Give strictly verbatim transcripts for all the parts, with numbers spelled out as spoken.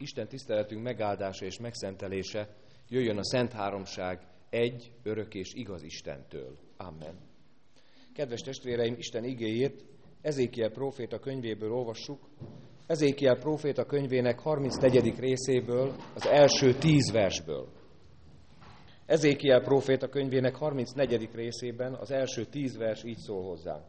Isten tiszteletünk megáldása és megszentelése jöjjön a Szent Háromság egy, örök és igaz Istentől. Amen. Kedves testvéreim, Isten igéjét Ezékiel próféta könyvéből olvassuk. Ezékiel próféta könyvének harmincnegyedik részéből, az első tíz versből. Ezékiel próféta könyvének harmincnegyedik részében az első tíz vers így szól hozzánk.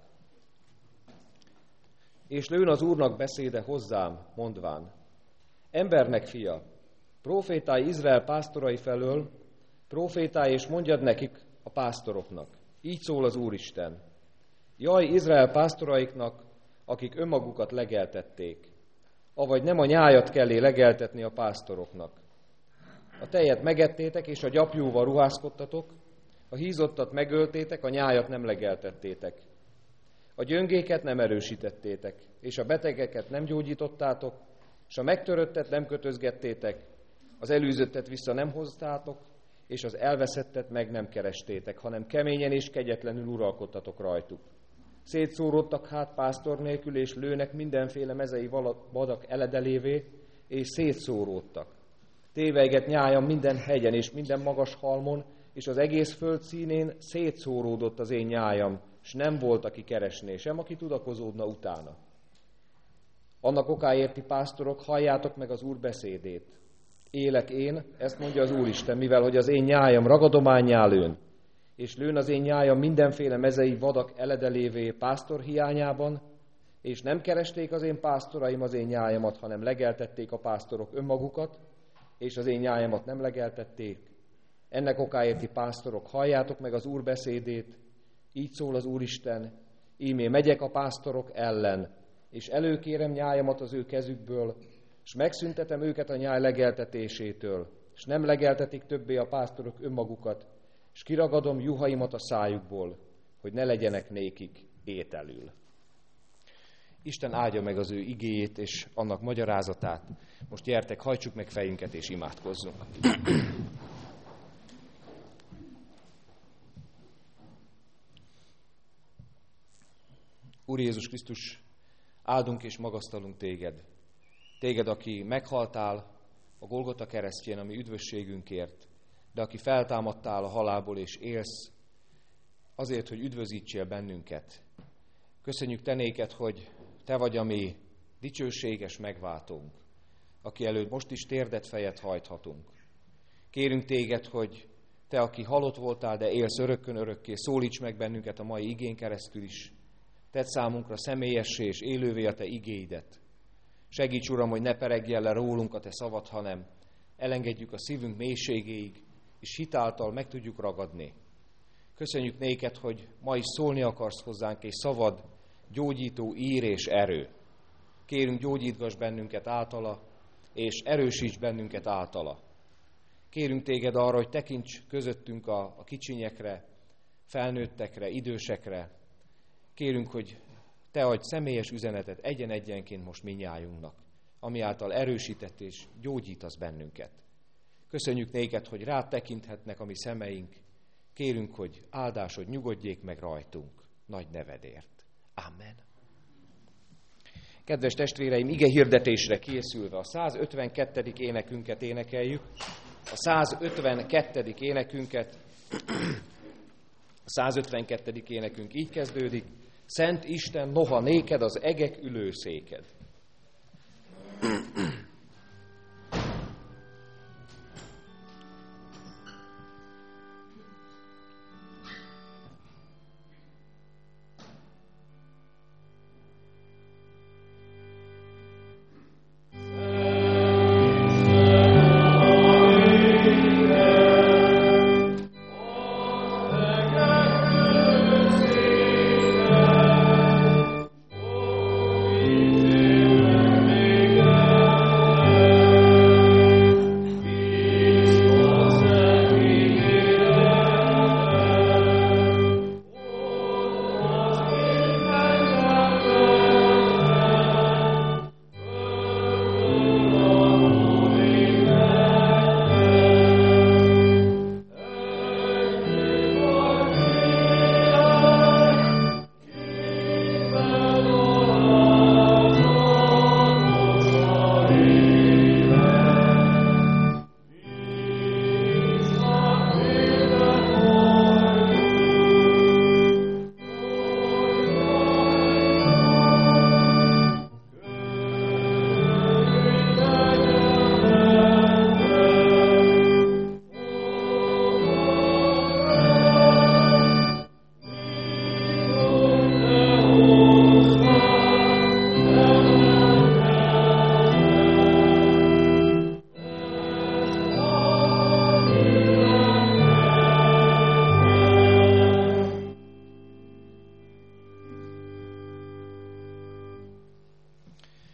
És lőn az Úrnak beszéde hozzám, mondván: Embernek fia, prófétálj Izrael pásztorai felől, prófétálj és mondjad nekik, a pásztoroknak. Így szól az Úristen: Jaj Izrael pásztoraiknak, akik önmagukat legeltették, avagy nem a nyájat kellé legeltetni a pásztoroknak. A tejet megettétek, és a gyapjúval ruházkodtatok, a hízottat megöltétek, a nyájat nem legeltettétek. A gyöngéket nem erősítettétek, és a betegeket nem gyógyítottátok, és a megtöröttet nem kötözgettétek, az elűzöttet vissza nem hoztátok, és az elveszettet meg nem kerestétek, hanem keményen és kegyetlenül uralkodtatok rajtuk. Szétszóródtak hát pásztor nélkül, és lőnek mindenféle mezei vadak eledelévé, és szétszóródtak. Téveiget nyájam minden hegyen és minden magas halmon, és az egész föld színén szétszóródott az én nyájam, és nem volt, aki keresné, sem aki tudakozódna utána. Annak okáért, ti pásztorok, halljátok meg az Úr beszédét. Élek én, ezt mondja az Úristen, mivel hogy az én nyájam ragadománnyá lőn, és lőn az én nyájam mindenféle mezei vadak eledelévé pásztor hiányában, és nem keresték az én pásztoraim az én nyájamat, hanem legeltették a pásztorok önmagukat, és az én nyájamat nem legeltették. Ennek okáért, ti pásztorok, halljátok meg az Úr beszédét, így szól az Úristen: Ímé megyek a pásztorok ellen, és előkérem nyájamat az ő kezükből, és megszüntetem őket a nyáj legeltetésétől, és nem legeltetik többé a pásztorok önmagukat, és kiragadom juhaimat a szájukból, hogy ne legyenek nékik ételül. Isten áldja meg az ő igéjét és annak magyarázatát. Most gyertek, hajtsuk meg fejünket és imádkozzunk. Úr Jézus Krisztus, áldunk és magasztalunk téged. Téged, aki meghaltál a Golgota keresztjén, ami üdvösségünkért, de aki feltámadtál a halálból és élsz azért, hogy üdvözítsél bennünket. Köszönjük te néked, hogy te vagy a mi dicsőséges megváltónk, aki előtt most is térdet fejet hajthatunk. Kérünk téged, hogy te, aki halott voltál, de élsz örökkön örökké, szólíts meg bennünket a mai igén keresztül is. Tedd számunkra személyessé és élővé a te igéidet. Segíts, Uram, hogy ne peregjen le rólunk a te szavad, hanem elengedjük a szívünk mélységéig, és hitáltal meg tudjuk ragadni. Köszönjük néked, hogy ma is szólni akarsz hozzánk, és szavad gyógyító ír és erő. Kérünk, gyógyítgass bennünket általa, és erősíts bennünket általa. Kérünk téged arra, hogy tekints közöttünk a, a kicsinyekre, felnőttekre, idősekre. Kérünk, hogy te adj személyes üzenetet egyen-egyenként most mindnyájunknak, ami által erősített és gyógyítasz bennünket. Köszönjük néked, hogy rád tekinthetnek a mi szemeink. Kérünk, hogy áldásod nyugodjék meg rajtunk nagy nevedért. Amen. Kedves testvéreim, ige hirdetésre készülve a százötvenkettedik énekünket énekeljük. A százötvenkettedik énekünket, a százötvenkettedik énekünk így kezdődik: Szent Isten, noha néked az egek ülőszéked. Amen.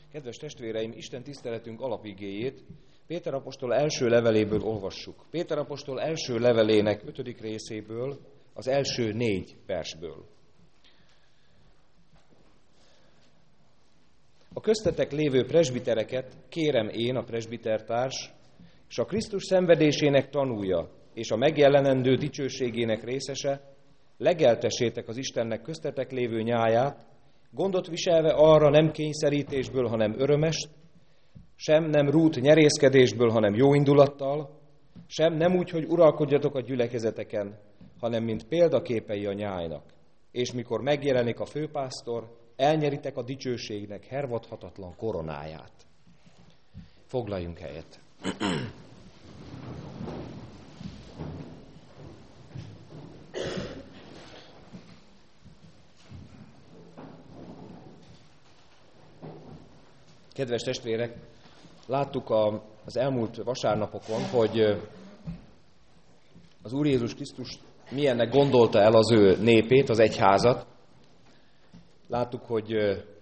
Kedves testvéreim, Isten tiszteletünk alapigéjét Péter apostol első leveléből olvassuk. Péter apostol első levelének ötödik részéből, az első négy versből. A köztetek lévő presbitereket kérem én, a presbitertárs, és a Krisztus szenvedésének tanúja, és a megjelenendő dicsőségének részese, legeltessétek az Istennek köztetek lévő nyáját, gondot viselve arra nem kényszerítésből, hanem örömest, sem nem rút nyerészkedésből, hanem jóindulattal, sem nem úgy, hogy uralkodjatok a gyülekezeteken, hanem mint példaképei a nyájnak. És mikor megjelenik a főpásztor, elnyeritek a dicsőségnek hervadhatatlan koronáját. Foglaljunk helyet. Kedves testvérek, láttuk a, az elmúlt vasárnapokon, hogy az Úr Jézus Krisztus milyennek gondolta el az ő népét, az egyházat. Láttuk, hogy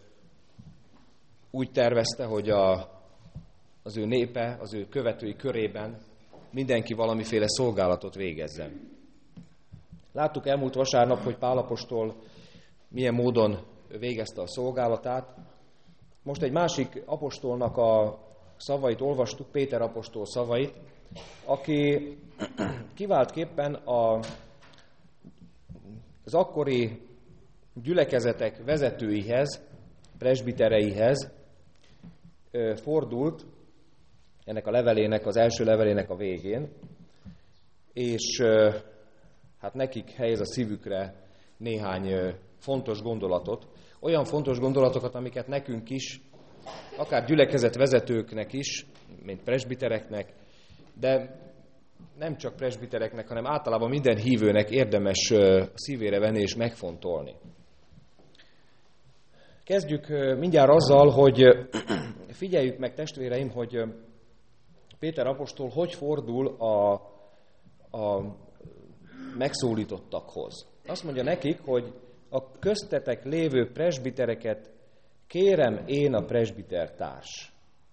úgy tervezte, hogy a, az ő népe, az ő követői körében mindenki valamiféle szolgálatot végezzen. Láttuk elmúlt vasárnap, hogy Pál apostol milyen módon végezte a szolgálatát. Most egy másik apostolnak a szavait olvastuk, Péter apostol szavait, aki kiváltképpen a, az akkori gyülekezetek vezetőihez, presbitereihez fordult, ennek a levelének, az első levelének a végén, és hát nekik helyez a szívükre néhány fontos gondolatot, olyan fontos gondolatokat, amiket nekünk is, akár gyülekezet vezetőknek is, mint presbitereknek, de nem csak presbitereknek, hanem általában minden hívőnek érdemes szívére venni és megfontolni. Kezdjük mindjárt azzal, hogy figyeljük meg, testvéreim, hogy Péter apostol hogy fordul a, a megszólítottakhoz. Azt mondja nekik, hogy a köztetek lévő presbitereket kérem én, a presbitertárs.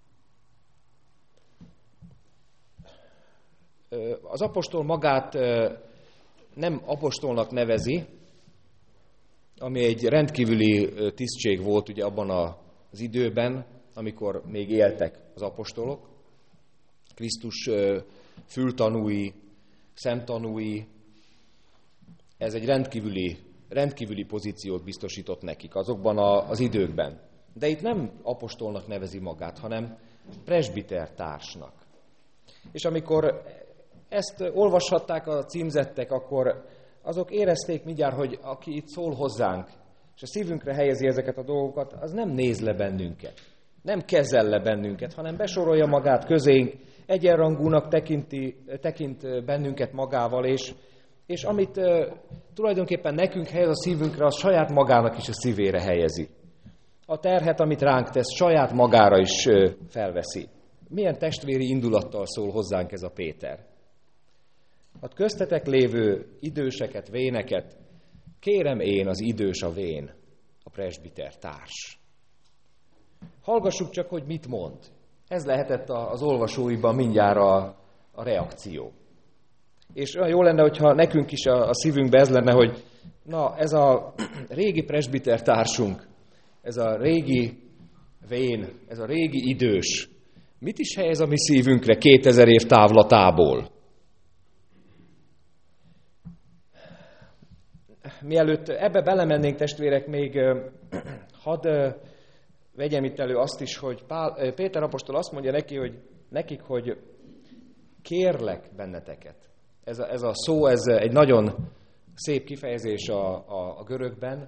Az apostol magát nem apostolnak nevezi, ami egy rendkívüli tisztség volt ugye abban az időben, amikor még éltek az apostolok. Krisztus fültanúi, szemtanúi, ez egy rendkívüli, rendkívüli pozíciót biztosított nekik azokban az időkben. De itt nem apostolnak nevezi magát, hanem presbitertársnak. És amikor ezt olvashatták a címzettek, akkor azok érezték mindjárt, hogy aki itt szól hozzánk, és a szívünkre helyezi ezeket a dolgokat, az nem néz le bennünket, nem kezel le bennünket, hanem besorolja magát közénk, egyenrangúnak tekinti, tekint bennünket magával, és, és amit uh, tulajdonképpen nekünk helyez a szívünkre, az saját magának is a szívére helyezi. A terhet, amit ránk tesz, saját magára is uh, felveszi. Milyen testvéri indulattal szól hozzánk ez a Péter? A köztetek lévő időseket, véneket kérem én, az idős a vén, a presbiter társ. Hallgassuk csak, hogy mit mond. Ez lehetett az olvasóiban mindjárt a, a reakció. És olyan jó lenne, hogyha nekünk is a, a szívünkbe ez lenne, hogy na, ez a régi presbiter társunk, ez a régi vén, ez a régi idős, mit is helyez a mi szívünkre kétezer év távlatából? Mielőtt ebbe belemennénk, testvérek, még hadd vegyem itt elő azt is, hogy Pál, Péter apostol azt mondja neki, hogy, nekik, hogy kérlek benneteket. Ez a, ez a szó, ez egy nagyon szép kifejezés a, a, a görögben.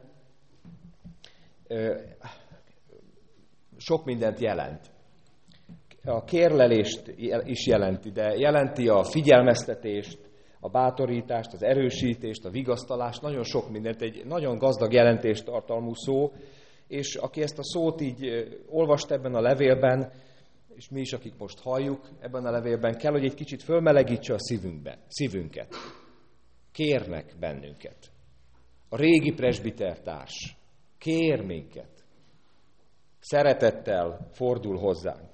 Sok mindent jelent. A kérlelést is jelenti, de jelenti a figyelmeztetést, a bátorítást, az erősítést, a vigasztalást, nagyon sok mindent, egy nagyon gazdag jelentést tartalmú szó, és aki ezt a szót így olvast ebben a levélben, és mi is, akik most halljuk ebben a levélben, kell, hogy egy kicsit fölmelegítse a szívünkbe, szívünket. Kérnek bennünket. A régi presbitertárs kér minket. szeretettel fordul hozzánk.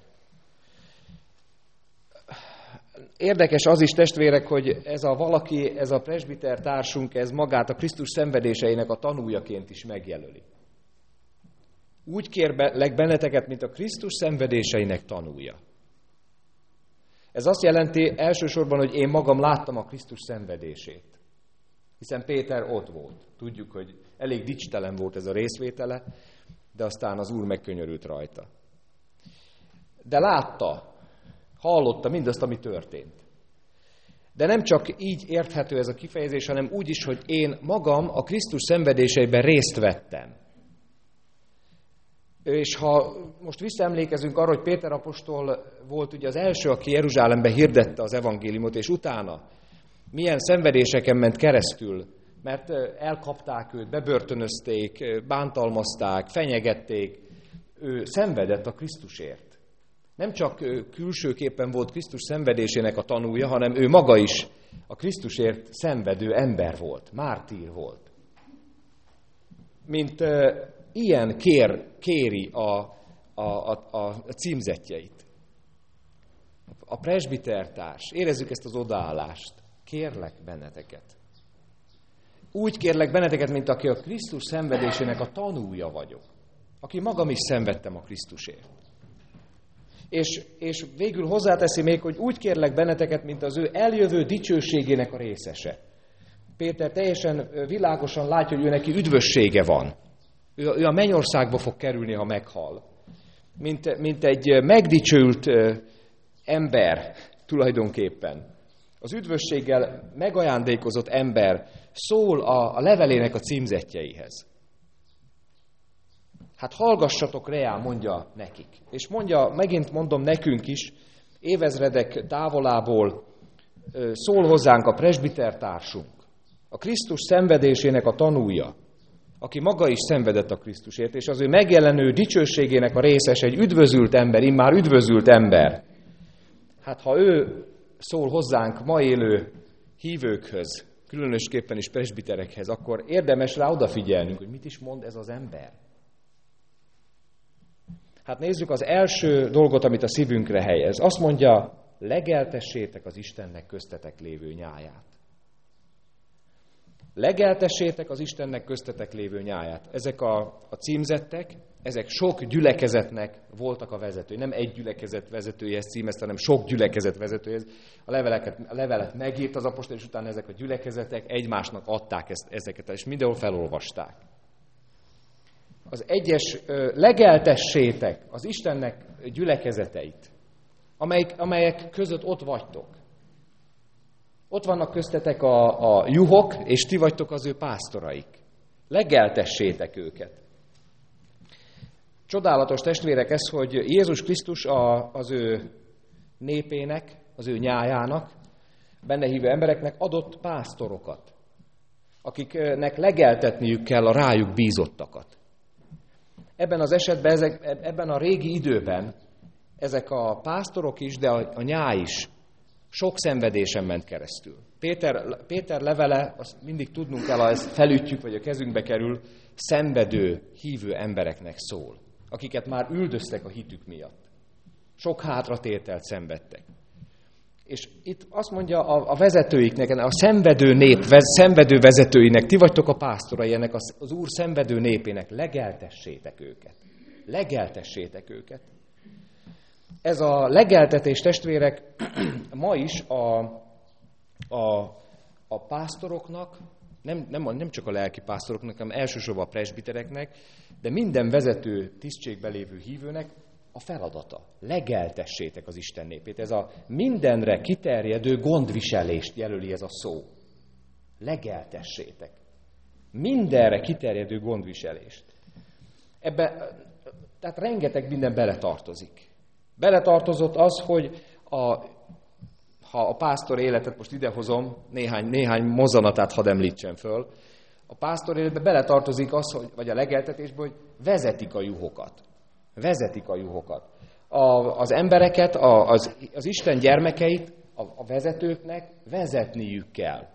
Érdekes az is, testvérek, hogy ez a valaki, ez a presbiter társunk, ez magát a Krisztus szenvedéseinek a tanújaként is megjelöli. Úgy kérlek benneteket, mint a Krisztus szenvedéseinek tanúja. Ez azt jelenti elsősorban, hogy én magam láttam a Krisztus szenvedését. Hiszen Péter ott volt. Tudjuk, hogy elég dicstelen volt ez a részvétele, de aztán az Úr megkönyörült rajta. De látta, hallotta mindazt, ami történt. De nem csak így érthető ez a kifejezés, hanem úgy is, hogy én magam a Krisztus szenvedéseiben részt vettem. És ha most visszaemlékezünk arra, hogy Péter apostol volt ugye az első, aki Jeruzsálembe hirdette az evangéliumot, és utána milyen szenvedéseken ment keresztül, mert elkapták őt, bebörtönözték, bántalmazták, fenyegették, ő szenvedett a Krisztusért. Nem csak külsőképpen volt Krisztus szenvedésének a tanúja, hanem ő maga is a Krisztusért szenvedő ember volt, mártír volt. Mint ilyen kér, kéri a, a, a, a címzetjeit. A presbitertárs, érezzük ezt az odaállást, kérlek benneteket. Úgy kérlek benneteket, mint aki a Krisztus szenvedésének a tanúja vagyok. Aki magam is szenvedtem a Krisztusért. És, és végül hozzáteszi még, hogy úgy kérlek benneteket, mint az ő eljövő dicsőségének a részese. Péter teljesen világosan látja, hogy ő neki üdvössége van. Ő, ő a mennyországba fog kerülni, ha meghal. Mint, mint egy megdicsőült ember tulajdonképpen. Az üdvösséggel megajándékozott ember szól a, a levelének a címzetjeihez. Hát hallgassatok reá, mondja nekik. És mondja, megint mondom nekünk is, évezredek távolából szól hozzánk a presbitertársunk, a Krisztus szenvedésének a tanúja, aki maga is szenvedett a Krisztusért, és az ő megjelenő dicsőségének a részes egy üdvözült ember, immár üdvözült ember. Hát ha ő szól hozzánk ma élő hívőkhöz, különösképpen is presbiterekhez, akkor érdemes rá odafigyelnünk, hogy mit is mond ez az ember. Hát nézzük az első dolgot, amit a szívünkre helyez. Azt mondja, legeltessétek az Istennek köztetek lévő nyáját. Legeltessétek az Istennek köztetek lévő nyáját. Ezek a, a címzettek, ezek sok gyülekezetnek voltak a vezetői. Nem egy gyülekezet vezetőjehez címezte, hanem sok gyülekezet vezetőjehez. A leveleket, a levelet megírt az apostol, és utána ezek a gyülekezetek egymásnak adták ezt, ezeket, és mindenhol felolvasták. Az egyes legeltessétek az Istennek gyülekezeteit, amelyek, amelyek között ott vagytok. Ott vannak köztetek a, a juhok, és ti vagytok az ő pásztoraik. Legeltessétek őket. Csodálatos testvérek ez, hogy Jézus Krisztus a, az ő népének, az ő nyájának, benne hívő embereknek adott pásztorokat, akiknek legeltetniük kell a rájuk bízottakat. Ebben az esetben, ezek, ebben a régi időben ezek a pásztorok is, de a, a nyáj is sok szenvedésen ment keresztül. Péter, Péter levele, azt mindig tudnunk kell, ha ezt felütjük, vagy a kezünkbe kerül, szenvedő, hívő embereknek szól, akiket már üldöztek a hitük miatt. Sok hátratételt szenvedtek. És itt azt mondja a, a vezetőiknek, a szenvedő nép, vez, szenvedő vezetőinek, ti vagytok a pásztorai ennek az, az Úr szenvedő népének, legeltessétek őket. Legeltessétek őket. Ez a legeltetés, testvérek, ma is a, a, a pásztoroknak, nem, nem, nem csak a lelki pásztoroknak, hanem elsősorban a presbitereknek, de minden vezető tisztségben lévő hívőnek a feladata. Legeltessétek az Isten népét. Ez a mindenre kiterjedő gondviselést jelöli ez a szó. Legeltessétek. Mindenre kiterjedő gondviselést. Ebbe, tehát rengeteg minden beletartozik. Beletartozott az, hogy a, ha a pásztor életet most idehozom, néhány, néhány mozzanatát hadd említsen föl, a pásztor életbe beletartozik az, hogy, vagy a legeltetésbe, hogy vezetik a juhokat. Vezetik a juhokat. A, az embereket, a, az, az Isten gyermekeit a, a vezetőknek vezetniük kell.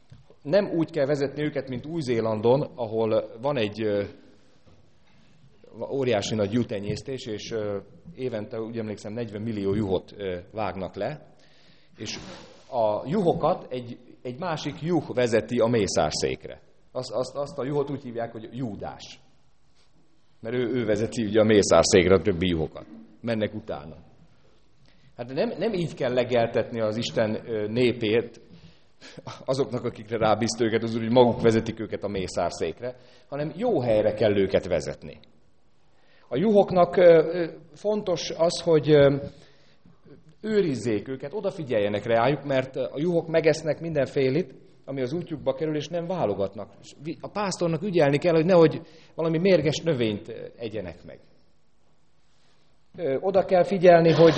Nem úgy kell vezetni őket, mint Új-Zélandon, ahol van egy óriási nagy juhtenyésztés, és évente, úgy emlékszem, negyven millió juhot vágnak le, és a juhokat egy, egy másik juh vezeti a mészárszékre. Azt, azt, azt a juhot úgy hívják, hogy Júdás. Mert ő, ő vezeti ugye a mészárszékre a többi juhokat. Mennek utána. Hát nem, nem így kell legeltetni az Isten népét, azoknak, akikre rábízt őket, az úgy, hogy maguk vezetik őket a mészárszékre, hanem jó helyre kell őket vezetni. A juhoknak fontos az, hogy őrizzék őket, odafigyeljenek rájuk, mert a juhok megesznek mindenfélit, ami az útjukba kerül, és nem válogatnak. A pásztornak ügyelni kell, hogy nehogy valami mérges növényt egyenek meg. Oda kell figyelni, hogy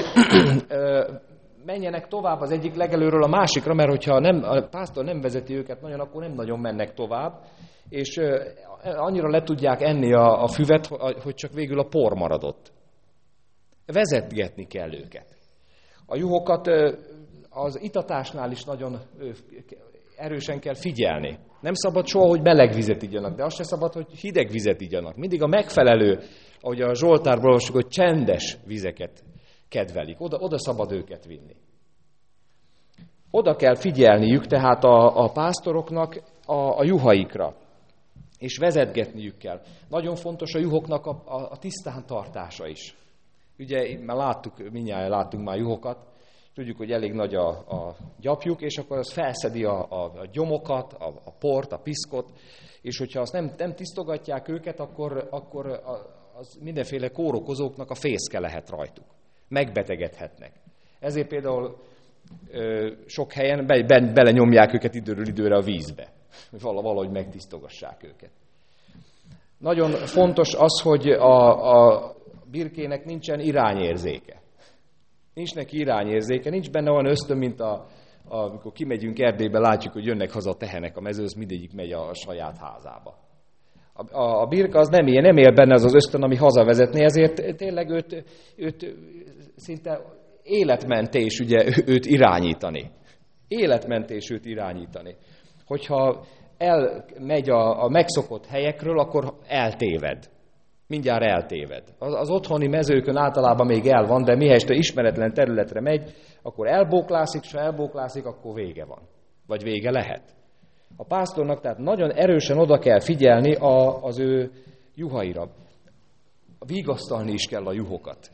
menjenek tovább az egyik legelőről a másikra, mert hogyha nem, a pásztor nem vezeti őket nagyon, akkor nem nagyon mennek tovább, és annyira le tudják enni a, a füvet, hogy csak végül a por maradott. Vezetgetni kell őket. A juhokat az itatásnál is nagyon erősen kell figyelni. Nem szabad soha, hogy meleg vizet igyanak, de azt se szabad, hogy hideg vizet igyanak. Mindig a megfelelő, ahogy a Zsoltárból olvassuk, hogy csendes vizeket kedvelik. Oda, oda szabad őket vinni. Oda kell figyelniük tehát a, a pásztoroknak a, a juhaikra, és vezetgetniük kell. Nagyon fontos a juhoknak a, a, a tisztántartása is. Ugye már láttuk, mindjárt láttunk már juhokat, tudjuk, hogy elég nagy a, a gyapjuk, és akkor az felszedi a, a, a gyomokat, a, a port, a piszkot, és hogyha azt nem, nem tisztogatják őket, akkor, akkor az mindenféle kórokozóknak a fészke lehet rajtuk. Megbetegedhetnek. Ezért például ö, sok helyen be, be, belenyomják őket időről időre a vízbe, hogy valahogy megtisztogassák őket. Nagyon fontos az, hogy a, a birkének nincsen irányérzéke. Nincs neki irányérzéke, nincs benne olyan ösztön, mint a, a, amikor kimegyünk Erdélybe, látjuk, hogy jönnek haza a tehenek a mezőhöz, mindegyik megy a, a saját házába. A, a, a birka az nem ilyen, nem él benne az az ösztön, ami hazavezetné, ezért tényleg őt, őt szinte életmentés ugye, őt irányítani. Életmentés őt irányítani. Hogyha elmegy a, a megszokott helyekről, akkor eltéved. Mindjárt eltéved. Az, az otthoni mezőkön általában még el van, de mihelyest ismeretlen területre megy, akkor elbóklászik, és ha elbóklászik, akkor vége van. Vagy vége lehet. A pásztornak tehát nagyon erősen oda kell figyelni a, az ő juhaira. Vigasztalni is kell a juhokat.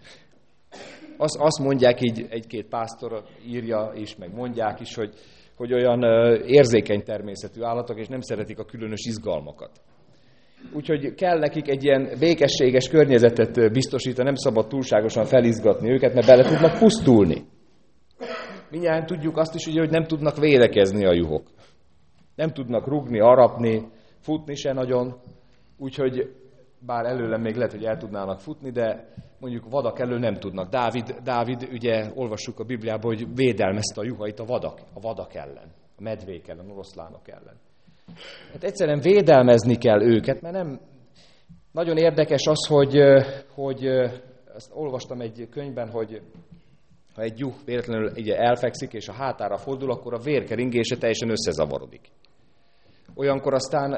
Azt, azt mondják így, egy-két pásztor írja is, meg mondják is, hogy, hogy olyan érzékeny természetű állatok, és nem szeretik a különös izgalmakat. Úgyhogy kell nekik egy ilyen békességes környezetet biztosítani, nem szabad túlságosan felizgatni őket, mert bele tudnak pusztulni. Mindjárt tudjuk azt is, ugye, hogy nem tudnak védekezni a juhok. Nem tudnak rugni, arapni, futni se nagyon, úgyhogy bár előlem még lehet, hogy el tudnának futni, de mondjuk vadak elől nem tudnak. Dávid, Dávid ugye olvassuk a Bibliában, hogy védelmezte a juhait a vadak, a vadak ellen, a medvék ellen, oroszlánok ellen. Hát egyszerűen védelmezni kell őket, mert nem... Nagyon érdekes az, hogy, hogy ezt olvastam egy könyvben, hogy ha egy juh véletlenül ugye elfekszik, és a hátára fordul, akkor a vérkeringése teljesen összezavarodik. Olyankor aztán,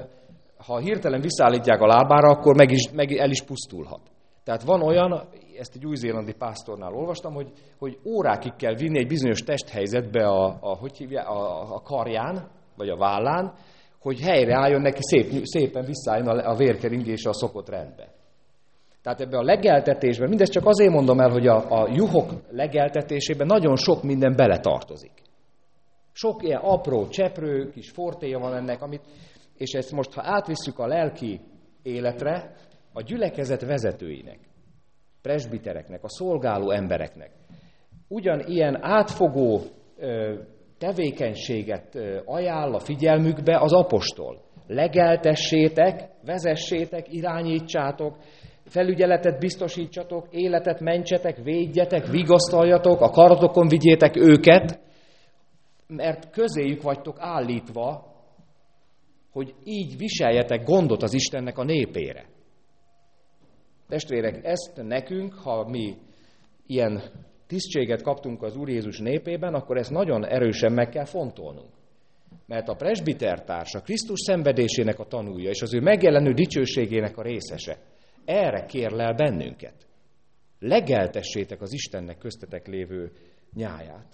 ha hirtelen visszaállítják a lábára, akkor meg, is, meg el is pusztulhat. Tehát van olyan, ezt egy új-zélandi pásztornál olvastam, hogy, hogy órákig kell vinni egy bizonyos testhelyzetbe a, a, hogy hívják, a, a karján, vagy a vállán, hogy helyreálljon neki, szép, szépen visszaálljon a, a vérkeringése a szokott rendbe. Tehát ebben a legeltetésben, mindezt csak azért mondom el, hogy a, a juhok legeltetésében nagyon sok minden beletartozik. Sok ilyen apró cseprő, kis fortéja van ennek, amit, és ezt most, ha átvisszük a lelki életre, a gyülekezet vezetőinek, presbitereknek, a szolgáló embereknek ugyanilyen átfogó ö, tevékenységet ö, ajánl a figyelmükbe az apostol. Legeltessétek, vezessétek, irányítsátok, felügyeletet biztosítsatok, életet mentsetek, védjetek, vigasztaljatok, a karatokon vigyétek őket, mert közéjük vagytok állítva, hogy így viseljetek gondot az Istennek a népére. Testvérek, ezt nekünk, ha mi ilyen tisztséget kaptunk az Úr Jézus népében, akkor ezt nagyon erősen meg kell fontolnunk. Mert a presbitertárs, a Krisztus szenvedésének a tanúja, és az ő megjelenő dicsőségének a részese. erre kérlel bennünket. Legeltessétek az Istennek köztetek lévő nyáját.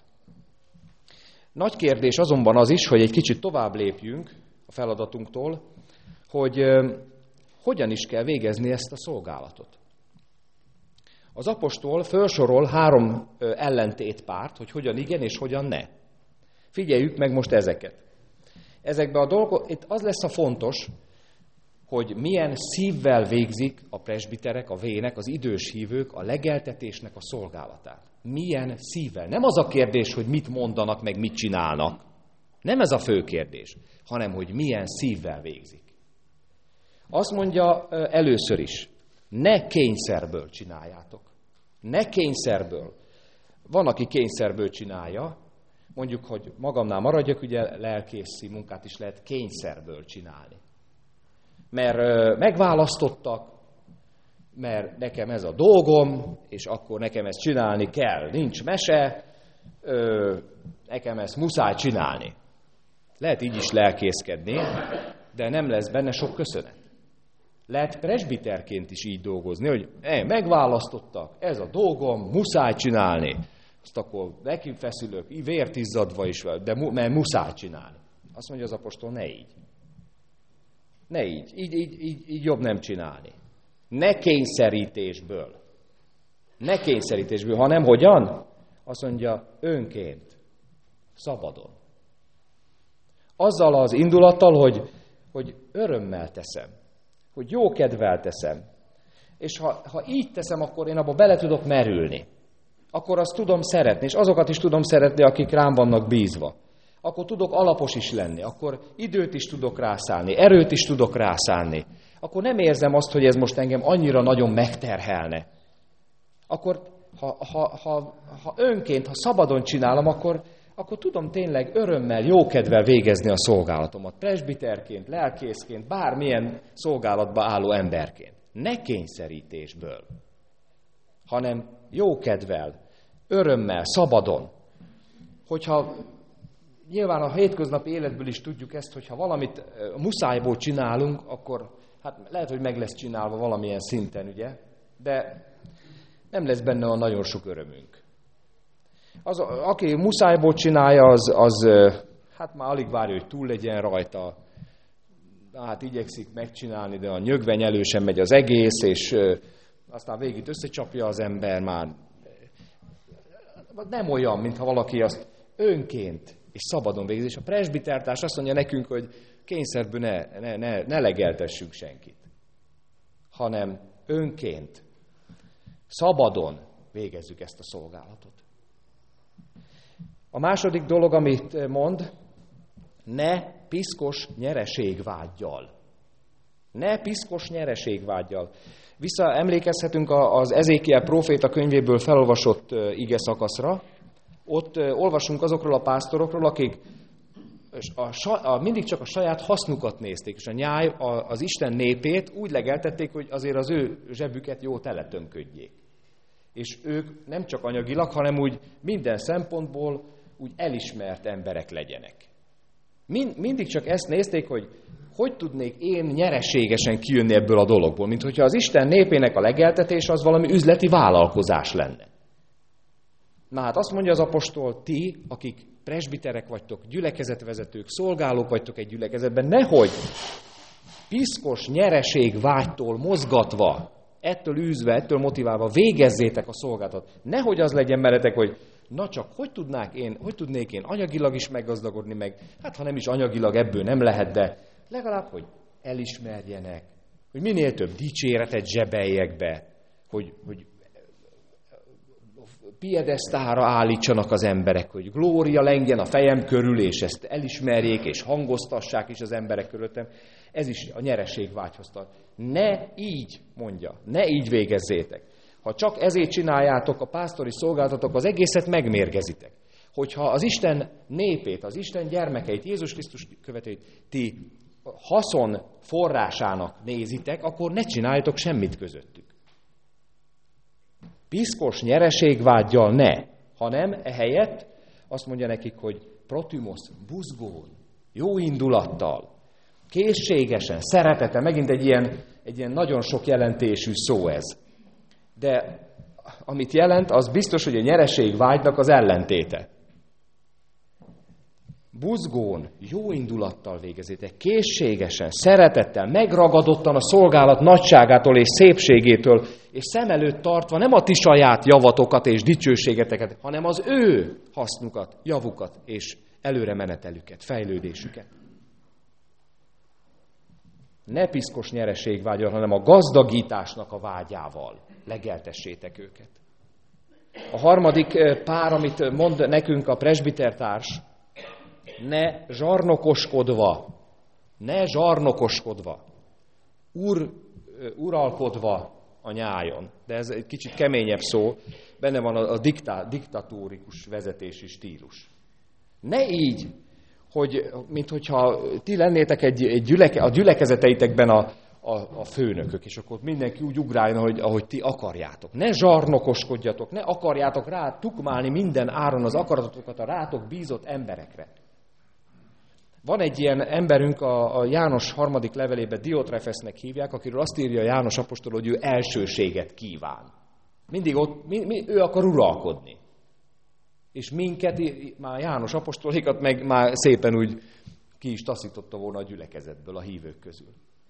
Nagy kérdés azonban az is, hogy egy kicsit tovább lépjünk a feladatunktól, hogy uh, hogyan is kell végezni ezt a szolgálatot. Az apostol felsorol három uh, ellentétpárt, hogy hogyan igen és hogyan ne. Figyeljük meg most ezeket. Ezekben a dolgok, itt az lesz a fontos, hogy milyen szívvel végzik a presbiterek, a vének, az idős hívők a legeltetésnek a szolgálatát. Milyen szívvel. Nem az a kérdés, hogy mit mondanak, meg mit csinálnak. Nem ez a fő kérdés, hanem hogy milyen szívvel végzik. Azt mondja először is, ne kényszerből csináljátok. Ne kényszerből. Van, aki kényszerből csinálja, mondjuk, hogy magamnál maradjak, ugye lelkészi munkát is lehet kényszerből csinálni. Mert megválasztottak, mert nekem ez a dolgom, és akkor nekem ezt csinálni kell. Nincs mese, nekem ezt muszáj csinálni. Lehet így is lelkészkedni, de nem lesz benne sok köszönet. Lehet presbiterként is így dolgozni, hogy hey, megválasztottak, ez a dolgom, muszáj csinálni. Azt akkor neki feszülök, vért izzadva is, de mu- mert muszáj csinálni. Azt mondja az apostol, ne így. Ne így. Így, így, így, így jobb nem csinálni. Ne kényszerítésből. Ne kényszerítésből, hanem hogyan? Azt mondja, önként, szabadon. Azzal az indulattal, hogy, hogy örömmel teszem, hogy jó kedvel teszem. És ha, ha így teszem, akkor én abba bele tudok merülni. Akkor azt tudom szeretni, és azokat is tudom szeretni, akik rám vannak bízva. Akkor tudok alapos is lenni, akkor időt is tudok rászánni, erőt is tudok rászánni. Akkor nem érzem azt, hogy ez most engem annyira nagyon megterhelne. Akkor, ha, ha, ha, ha önként, ha szabadon csinálom, akkor, akkor tudom tényleg örömmel, jókedvel végezni a szolgálatomat. Presbiterként, lelkészként, bármilyen szolgálatba álló emberként. Ne kényszerítésből, hanem jókedvel, örömmel, szabadon. Hogyha nyilván a hétköznapi életből is tudjuk ezt, hogyha valamit muszájból csinálunk, akkor hát lehet, hogy meg lesz csinálva valamilyen szinten, ugye, de nem lesz benne a nagyon sok örömünk. Az, aki muszájból csinálja, az, az hát már alig várja, hogy túl legyen rajta, hát igyekszik megcsinálni, de a nyögvenyelő sem megy az egész, és aztán végig összecsapja az ember már. Nem olyan, mintha valaki azt önként és szabadon végzi. És a presbitertárs azt mondja nekünk, hogy kényszerből ne, ne, ne, ne legeltessünk senkit, hanem önként, szabadon végezzük ezt a szolgálatot. A második dolog, amit mond, ne piszkos nyereségvággyal. Ne piszkos nyereségvággyal. Visszaemlékezhetünk az Ezékiel próféta könyvéből felolvasott ige szakaszra. Ott olvasunk azokról a pásztorokról, akik a, a, mindig csak a saját hasznukat nézték, és a nyáj, a, az Isten népét úgy legeltették, hogy azért az ő zsebüket jó teletömködjék. És ők nem csak anyagilag, hanem úgy minden szempontból úgy elismert emberek legyenek. Mind, mindig csak ezt nézték, hogy hogy tudnék én nyereségesen kijönni ebből a dologból, mint hogyha az Isten népének a legeltetés az valami üzleti vállalkozás lenne. Na hát azt mondja az apostol, ti, akik presbiterek vagytok, gyülekezetvezetők, szolgálók vagytok egy gyülekezetben, nehogy piszkos nyereségvágytól mozgatva, ettől űzve, ettől motiválva végezzétek a szolgálatot. Nehogy az legyen veletek, hogy na csak, hogy tudnák én, hogy tudnék én anyagilag is meggazdagodni, meg, hát ha nem is anyagilag, ebből nem lehet, de legalább, hogy elismerjenek, hogy minél több dicséretet zsebeljek be, hogy, hogy piedesztára állítsanak az emberek, hogy glória lengjen a fejem körül, és ezt elismerjék, és hangoztassák is az emberek körülöttem. Ez is a nyereségvágyhoz tart. Ne így, mondja, ne így végezzétek. Ha csak ezért csináljátok a pásztori szolgáltatok, az egészet megmérgezitek. Hogyha az Isten népét, az Isten gyermekeit, Jézus Krisztus követőit ti haszon forrásának nézitek, akkor ne csináljatok semmit közöttük. Piszkos nyereségvággyal ne, hanem ehelyett azt mondja nekik, hogy protimos, buzgón, jó indulattal, Készségesen, szeretete, megint egy ilyen, egy ilyen nagyon sok jelentésű szó ez. De amit jelent, az biztos, hogy a nyereségvágynak az ellentéte. Buzgón, jó indulattal végezétek, készségesen, szeretettel, megragadottan a szolgálat nagyságától és szépségétől, és szem előtt tartva nem a ti saját javatokat és dicsőségeteket, hanem az ő hasznukat, javukat és előre menetelüket, fejlődésüket. Ne piszkos nyereségvágyal, hanem a gazdagításnak a vágyával legeltessétek őket. A harmadik pár, amit mond nekünk a presbitertárs, ne zsarnokoskodva, ne zsarnokoskodva, ur, uralkodva a nyájon. De ez egy kicsit keményebb szó, benne van a, a diktá, diktatórikus vezetési stílus. Ne így, hogy, mint hogyha ti lennétek egy, egy gyüleke, a gyülekezeteitekben a, a, a főnökök, és akkor mindenki úgy ugráljon, ahogy, ahogy ti akarjátok. Ne zsarnokoskodjatok, ne akarjátok rá tukmálni minden áron az akaratotokat a rátok bízott emberekre. Van egy ilyen emberünk, a, a János harmadik levelében Diotrefesznek hívják, akiről azt írja János apostol, hogy ő elsőséget kíván. Mindig ott, mi, mi, ő akar uralkodni. És minket, már János apostolékat meg már szépen úgy ki is taszította volna a gyülekezetből, a hívők közül.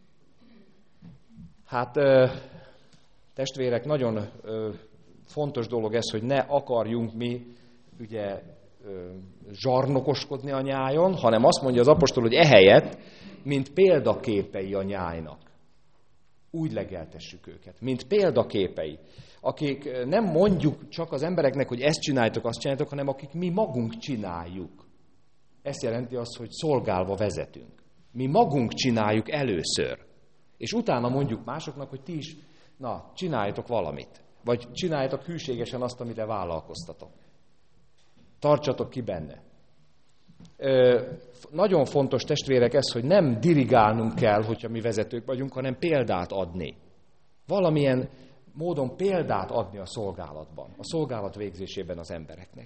Hát testvérek, nagyon fontos dolog ez, hogy ne akarjunk mi ugye zsarnokoskodni a nyájon, hanem azt mondja az apostol, hogy ehelyett, mint példaképei a nyájnak. Úgy legeltessük őket, mint példaképei. Akik nem mondjuk csak az embereknek, hogy ezt csináljátok, azt csináljátok, hanem akik mi magunk csináljuk. Ez jelenti azt, hogy szolgálva vezetünk. Mi magunk csináljuk először. És utána mondjuk másoknak, hogy ti is, na, csináljatok valamit. Vagy csináljatok hűségesen azt, amire vállalkoztatok. Tartsatok ki benne. Ö, nagyon fontos, testvérek, ez, hogy nem dirigálnunk kell, hogyha mi vezetők vagyunk, hanem példát adni. Valamilyen módon példát adni a szolgálatban, a szolgálat végzésében az embereknek.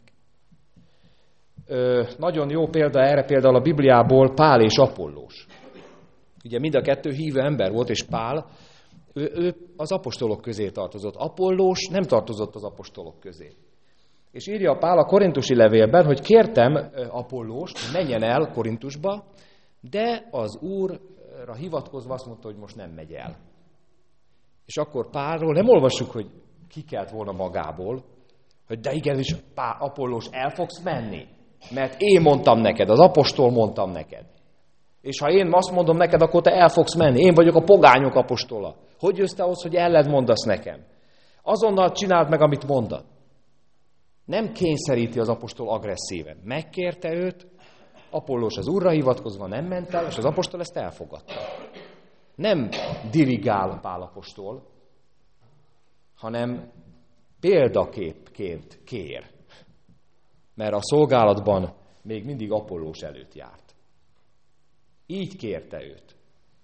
Ö, nagyon jó példa erre például a Bibliából Pál és Apollós. Ugye mind a kettő hívő ember volt, és Pál, ő, ő az apostolok közé tartozott. Apollós nem tartozott az apostolok közé. És írja Pál a korintusi levélben, hogy kértem Apollóst, hogy menjen el Korintusba, de az Úrra hivatkozva azt mondta, hogy most nem megy el. És akkor Pálról nem olvassuk, hogy kikelt volna magából, hogy de igenis, Pál, Apollós, el fogsz menni, mert én mondtam neked, az apostol mondtam neked. És ha én azt mondom neked, akkor te el fogsz menni. Én vagyok a pogányok apostola. Hogy jössz te ahhoz, hogy ellent mondasz nekem? Azonnal csináld meg, amit mondod. Nem kényszeríti az apostol agresszíven. Megkérte őt, Apollós az Úrra hivatkozva nem ment el, és az apostol ezt elfogadta. Nem dirigál Pál apostol, hanem példaképként kér. Mert a szolgálatban még mindig Apollós előtt járt. Így kérte őt.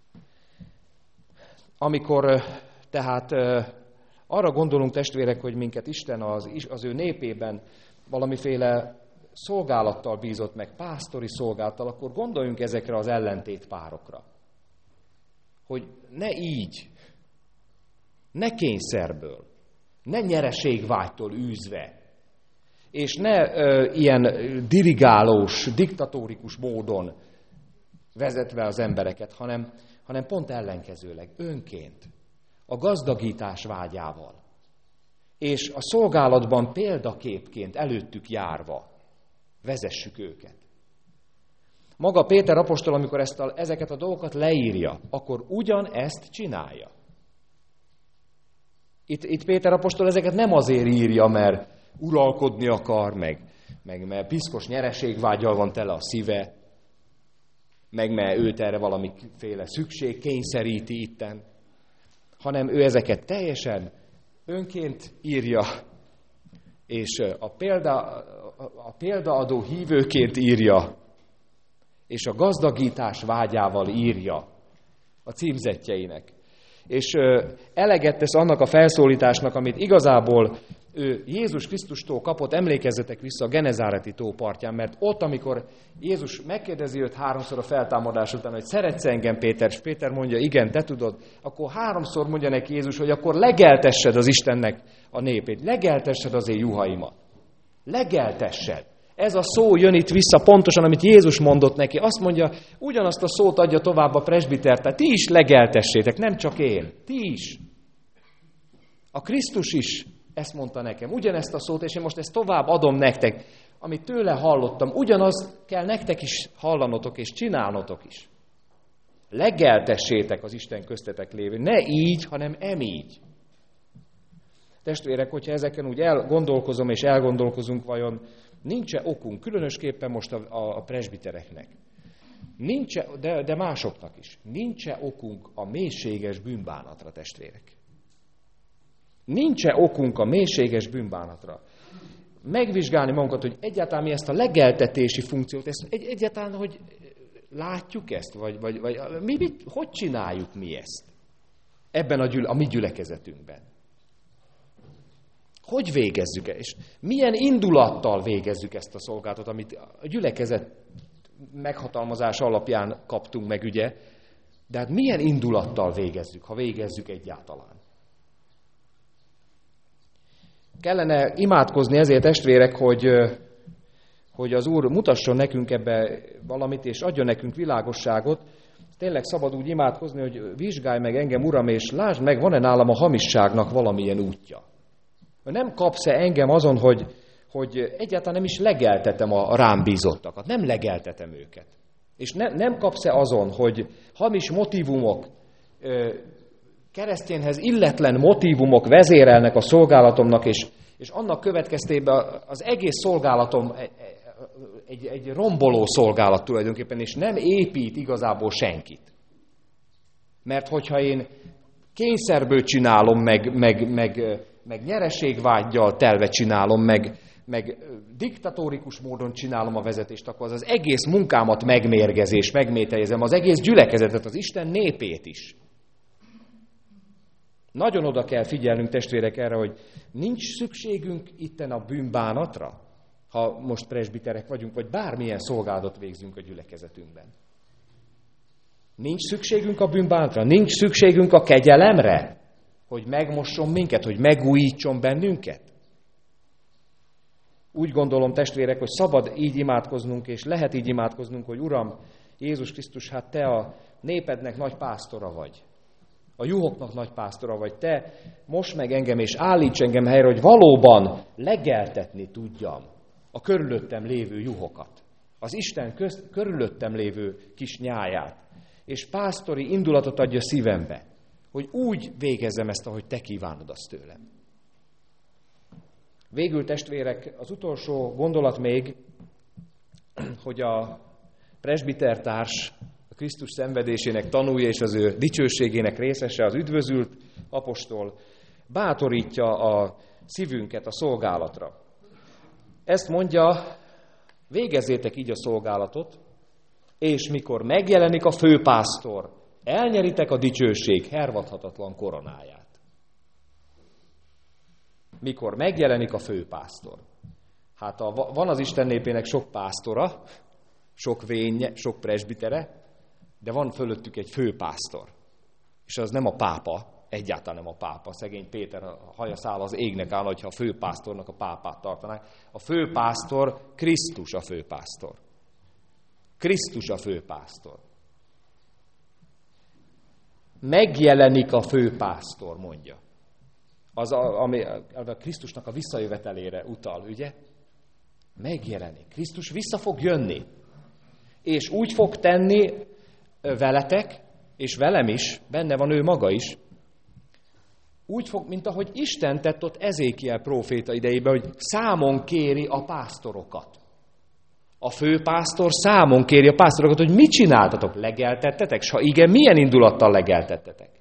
Amikor tehát arra gondolunk, testvérek, hogy minket Isten az, az ő népében valamiféle szolgálattal bízott meg, pásztori szolgálattal, akkor gondoljunk ezekre az ellentétpárokra. Hogy ne így, ne kényszerből, ne nyereségvágytól űzve, és ne ö, ilyen dirigálós, diktatórikus módon vezetve az embereket, hanem, hanem pont ellenkezőleg, önként, a gazdagítás vágyával, és a szolgálatban példaképként előttük járva vezessük őket. Maga Péter apostol, amikor ezt a, ezeket a dolgokat leírja, akkor ugyanezt csinálja. Itt, itt Péter apostol ezeket nem azért írja, mert uralkodni akar, meg, meg mert piszkos nyereségvággyal van tele a szíve, meg mert őt erre valamiféle szükség kényszeríti itten, hanem ő ezeket teljesen önként írja, és a, példa, a példaadó hívőként írja, és a gazdagítás vágyával írja a címzettjeinek. És eleget tesz annak a felszólításnak, amit igazából ő Jézus Krisztustól kapott, emlékezzetek vissza a Genezáreti tó partján, mert ott, amikor Jézus megkérdezi őt háromszor a feltámadás után, hogy szeretsz engem, Péter, és Péter mondja, igen, te tudod, akkor háromszor mondja neki Jézus, hogy akkor legeltessed az Istennek a népét, legeltessed az én juhaimat. Legeltessed. Ez a szó jön itt vissza pontosan, amit Jézus mondott neki. Azt mondja, ugyanazt a szót adja tovább a presbiter, tehát ti is legeltessétek, nem csak én, ti is. A Krisztus is ezt mondta nekem, ugyanezt a szót, és én most ezt tovább adom nektek, amit tőle hallottam, ugyanaz kell nektek is hallanotok és csinálnotok is. Legeltessétek az Isten köztetek lévő. Ne így, hanem emígy. Testvérek, hogyha ezeken úgy elgondolkozom és elgondolkozunk, vajon nincs-e okunk, különösképpen most a, a, a presbitereknek, nincs-e, de, de másoknak is, nincs-e okunk a mélységes bűnbánatra, testvérek? Nincs-e okunk a mélységes bűnbánatra? Megvizsgálni magunkat, hogy egyáltalán mi ezt a legeltetési funkciót, ezt egy, egyáltalán, hogy látjuk ezt, vagy, vagy, vagy mi, mit, hogy csináljuk mi ezt ebben a, gyüle, a mi gyülekezetünkben? Hogy végezzük ezt? És milyen indulattal végezzük ezt a szolgálatot, amit a gyülekezet meghatalmazás alapján kaptunk meg, ugye? De hát milyen indulattal végezzük, ha végezzük egyáltalán? Kellene imádkozni ezért, testvérek, hogy, hogy az Úr mutasson nekünk ebbe valamit, és adjon nekünk világosságot. Tényleg szabad úgy imádkozni, hogy vizsgálj meg engem, Uram, és lásd meg, van-e nálam a hamisságnak valamilyen útja. Nem kapsz-e engem azon, hogy, hogy egyáltalán nem is legeltetem a rám bízottakat, nem legeltetem őket. És ne, nem kapsz-e azon, hogy hamis motívumok, keresztényhez illetlen motívumok vezérelnek a szolgálatomnak, és, és annak következtében az egész szolgálatom egy, egy romboló szolgálat tulajdonképpen, és nem épít igazából senkit. Mert hogyha én kényszerből csinálom, meg, meg, meg, meg nyereségvággyal telve csinálom, meg, meg diktatórikus módon csinálom a vezetést, akkor az az egész munkámat megmérgezés, megmételjezem, az egész gyülekezetet, az Isten népét is. Nagyon oda kell figyelnünk, testvérek, erre, hogy nincs szükségünk itten a bűnbánatra, ha most presbiterek vagyunk, vagy bármilyen szolgálatot végzünk a gyülekezetünkben. Nincs szükségünk a bűnbánatra, nincs szükségünk a kegyelemre, hogy megmosson minket, hogy megújítson bennünket. Úgy gondolom, testvérek, hogy szabad így imádkoznunk, és lehet így imádkoznunk, hogy Uram, Jézus Krisztus, hát Te a népednek nagy pásztora vagy. A juhoknak nagy pásztora vagy, Te most meg engem, és állíts engem helyre, hogy valóban legeltetni tudjam a körülöttem lévő juhokat. Az Isten köz, körülöttem lévő kis nyáját. És pásztori indulatot adja szívembe, hogy úgy végezzem ezt, ahogy Te kívánod azt tőlem. Végül, testvérek, az utolsó gondolat még, hogy a presbitertárs a Krisztus szenvedésének tanúja és az ő dicsőségének részese, az üdvözült apostol bátorítja a szívünket a szolgálatra. Ezt mondja, végezzétek így a szolgálatot, és mikor megjelenik a főpásztor, elnyeritek a dicsőség hervadhatatlan koronáját. Mikor megjelenik a főpásztor. Hát a, van az Isten népének sok pásztora, sok vénje, sok presbitere, de van fölöttük egy főpásztor. És az nem a pápa, egyáltalán nem a pápa. Szegény Péter a haja száll az égnek áll, hogyha a főpásztornak a pápát tartanák. A főpásztor, Krisztus a főpásztor. Krisztus a főpásztor. Megjelenik a főpásztor, mondja. Az, a, ami a Krisztusnak a visszajövetelére utal, ugye? Megjelenik. Krisztus vissza fog jönni. És úgy fog tenni veletek, és velem is, benne van ő maga is, úgy fog, mint ahogy Isten tett ott Ezékiel próféta idejében, hogy számon kéri a pásztorokat. A főpásztor számon kéri a pásztorokat, hogy mit csináltatok? Legeltettetek? S ha igen, milyen indulattal legeltettetek?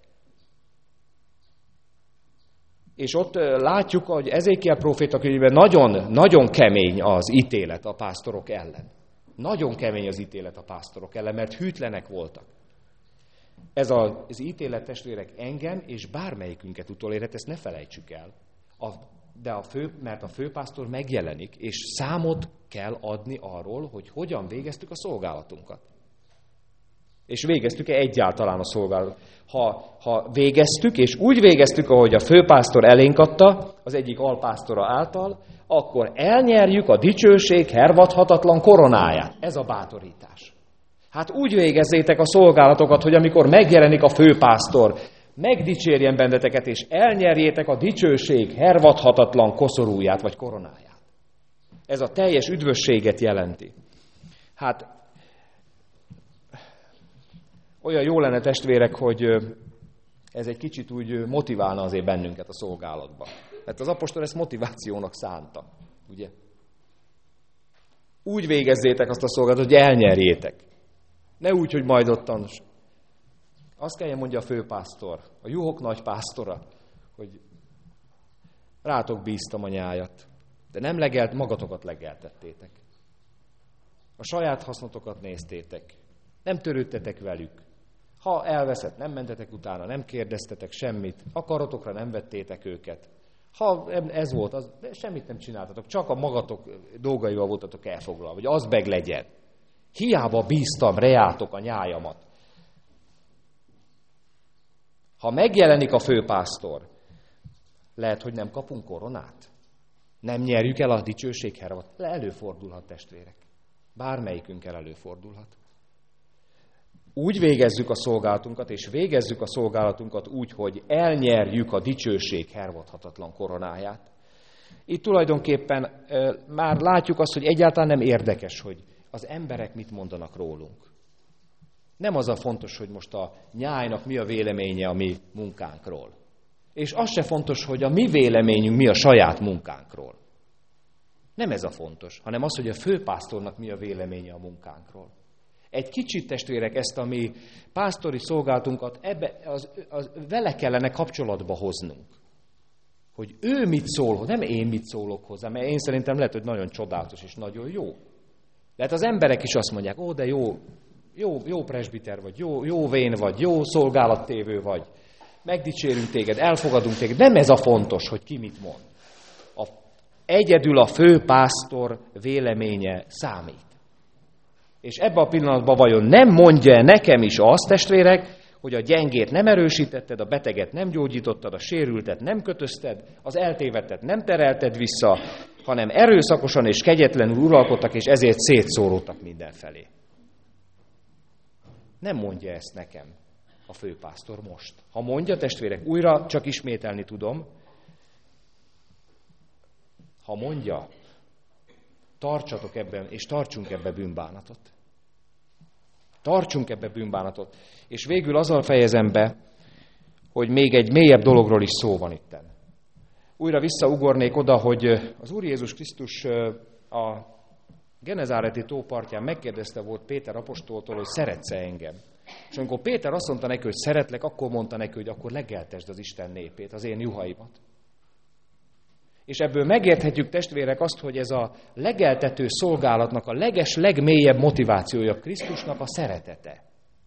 És ott látjuk, hogy Ezékiel próféta könyvében nagyon, nagyon kemény az ítélet a pásztorok ellen. Nagyon kemény az ítélet a pásztorok ellen, mert hűtlenek voltak. Ez az ítélet, testvérek, engem és bármelyikünket utolérhet, ezt ne felejtsük el. A de a fő, mert a főpásztor megjelenik, és számot kell adni arról, hogy hogyan végeztük a szolgálatunkat. És végeztük-e egyáltalán a szolgálatot. Ha, ha végeztük, és úgy végeztük, ahogy a főpásztor elénk adta, az egyik alpásztora által, akkor elnyerjük a dicsőség hervadhatatlan koronáját. Ez a bátorítás. Hát úgy végezzétek a szolgálatokat, hogy amikor megjelenik a főpásztor, megdicsérjen benneteket, és elnyerjétek a dicsőség hervadhatatlan koszorúját, vagy koronáját. Ez a teljes üdvösséget jelenti. Hát olyan jó lenne, testvérek, hogy ez egy kicsit úgy motiválna azért bennünket a szolgálatba. Mert az apostol ezt motivációnak szánta, ugye? Úgy végezzétek azt a szolgálatot, hogy elnyerjétek. Ne úgy, hogy majd ottan. Azt kelljen mondja a főpásztor, a juhok nagy pásztora, hogy rátok bíztam a nyájat, de nem legelt, magatokat legeltettétek. A saját hasznotokat néztétek, nem törődtetek velük. Ha elveszett, nem mentetek utána, nem kérdeztetek semmit, akaratokra nem vettétek őket. Ha ez volt, az, semmit nem csináltatok, csak a magatok dolgaival voltatok elfoglalva, hogy az meg legyen. Hiába bíztam reátok a nyájamat. Ha megjelenik a főpásztor, lehet, hogy nem kapunk koronát. Nem nyerjük el a dicsőség hervat. Előfordulhat, testvérek. Bármelyikünkkel előfordulhat. Úgy végezzük a szolgálatunkat, és végezzük a szolgálatunkat úgy, hogy elnyerjük a dicsőség hervadhatatlan koronáját. Itt tulajdonképpen e, már látjuk azt, hogy egyáltalán nem érdekes, hogy az emberek mit mondanak rólunk. Nem az a fontos, hogy most a nyájnak mi a véleménye a mi munkánkról. És az se fontos, hogy a mi véleményünk mi a saját munkánkról. Nem ez a fontos, hanem az, hogy a főpásztornak mi a véleménye a munkánkról. Egy kicsit, testvérek, ezt a mi pásztori szolgálatunkat ebbe, az, az, vele kellene kapcsolatba hoznunk. Hogy ő mit szól, nem én mit szólok hozzá, mert én szerintem lehet, hogy nagyon csodálatos és nagyon jó. Lehet az emberek is azt mondják, ó, de jó, jó, jó presbiter vagy, jó, jó vén vagy, jó szolgálattévő vagy, megdicsérünk téged, elfogadunk téged. Nem ez a fontos, hogy ki mit mond. A, egyedül a főpásztor véleménye számít. És ebben a pillanatban vajon nem mondja nekem is azt, testvérek, hogy a gyengét nem erősítetted, a beteget nem gyógyítottad, a sérültet nem kötözted, az eltévedtet nem terelted vissza, hanem erőszakosan és kegyetlenül uralkodtak, és ezért szétszóródtak mindenfelé. Nem mondja ezt nekem a főpásztor most. Ha mondja, testvérek, újra csak ismételni tudom. Ha mondja, tartsatok ebben, és tartsunk ebbe bűnbánatot. Tartsunk ebbe bűnbánatot. És végül azzal fejezem be, hogy még egy mélyebb dologról is szó van itten. Újra visszaugornék oda, hogy az Úr Jézus Krisztus a Genezáreti tó partján megkérdezte volt Péter apostoltól, hogy szeretsz-e engem. És amikor Péter azt mondta neki, hogy szeretlek, akkor mondta neki, hogy akkor legeltesd az Isten népét, az én juhaimat. És ebből megérthetjük, testvérek, azt, hogy ez a legeltető szolgálatnak a leges, legmélyebb motivációja Krisztusnak a szeretete.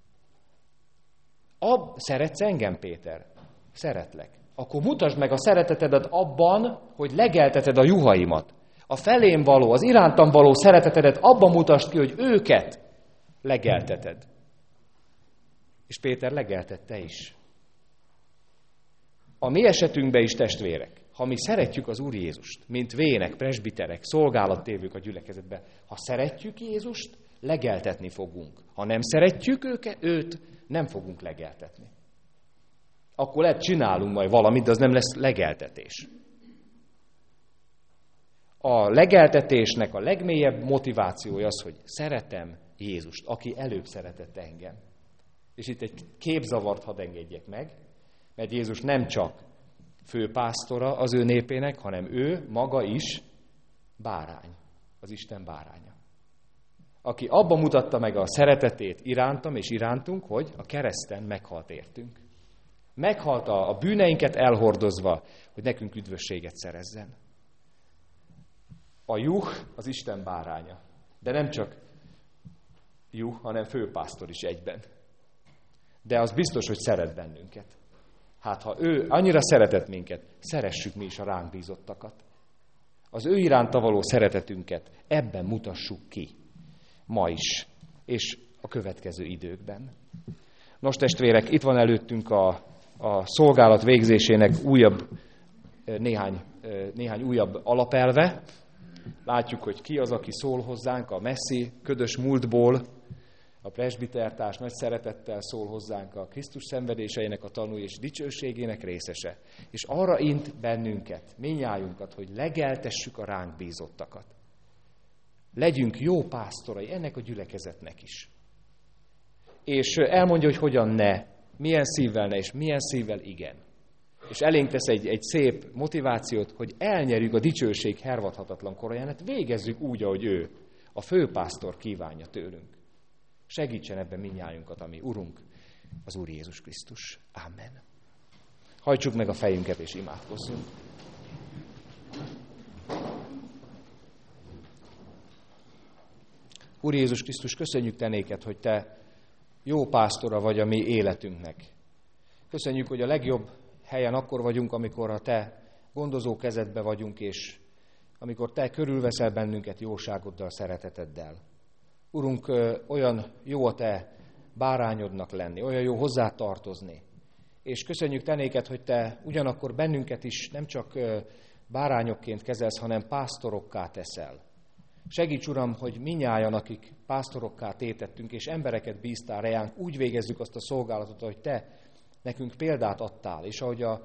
Ab, szeretsz engem, Péter? Szeretlek. Akkor mutasd meg a szeretetedet abban, hogy legelteted a juhaimat. A felém való, az irántam való szeretetedet abban mutasd ki, hogy őket legelteted. És Péter legeltette is. A mi esetünkben is, testvérek, ha mi szeretjük az Úr Jézust, mint vének, presbiterek, szolgálattévők a gyülekezetben, ha szeretjük Jézust, legeltetni fogunk. Ha nem szeretjük őket, őt, nem fogunk legeltetni. Akkor lehet csinálunk majd valamit, de az nem lesz legeltetés. A legeltetésnek a legmélyebb motivációja az, hogy szeretem Jézust, aki előbb szeretett engem. És itt egy képzavart hadd engedjek meg, mert Jézus nem csak főpásztora az ő népének, hanem ő maga is bárány, az Isten báránya. Aki abba mutatta meg a szeretetét irántam és irántunk, hogy a kereszten meghalt értünk. Meghalt a bűneinket elhordozva, hogy nekünk üdvösséget szerezzen. A juh az Isten báránya. De nem csak juh, hanem főpásztor is egyben. De az biztos, hogy szeret bennünket. Hát ha ő annyira szeretett minket, szeressük mi is a ránk bízottakat. Az ő iránta való szeretetünket ebben mutassuk ki. Ma is, és a következő időkben. Nos, testvérek, itt van előttünk a, a szolgálat végzésének újabb, néhány, néhány újabb alapelve. Látjuk, hogy ki az, aki szól hozzánk a messzi, ködös múltból. A presbitertárs nagy szeretettel szól hozzánk a Krisztus szenvedéseinek a tanúi és dicsőségének részese. És arra int bennünket, mindnyájunkat, hogy legeltessük a ránk bízottakat. Legyünk jó pásztorai ennek a gyülekezetnek is. És elmondja, hogy hogyan ne, milyen szívvel ne, és milyen szívvel igen. És elénk tesz egy, egy szép motivációt, hogy elnyerjük a dicsőség hervadhatatlan koronját, végezzük úgy, ahogy ő, a főpásztor kívánja tőlünk. Segítsen ebben mindnyájunkat, ami Urunk, az Úr Jézus Krisztus. Amen. Hajtsuk meg a fejünket és imádkozzunk. Úr Jézus Krisztus, köszönjük Te néked, hogy Te jó pásztora vagy a mi életünknek. Köszönjük, hogy a legjobb helyen akkor vagyunk, amikor a Te gondozó kezedbe vagyunk, és amikor Te körülveszel bennünket jóságoddal, szereteteddel. Urunk, olyan jó a Te bárányodnak lenni, olyan jó hozzá tartozni. És köszönjük Te néked, hogy Te ugyanakkor bennünket is nem csak bárányokként kezelsz, hanem pásztorokká teszel. Segíts, Uram, hogy minnyájan, akik pásztorokká tétettünk, és embereket bíztál reánk, úgy végezzük azt a szolgálatot, hogy Te nekünk példát adtál, és ahogy a,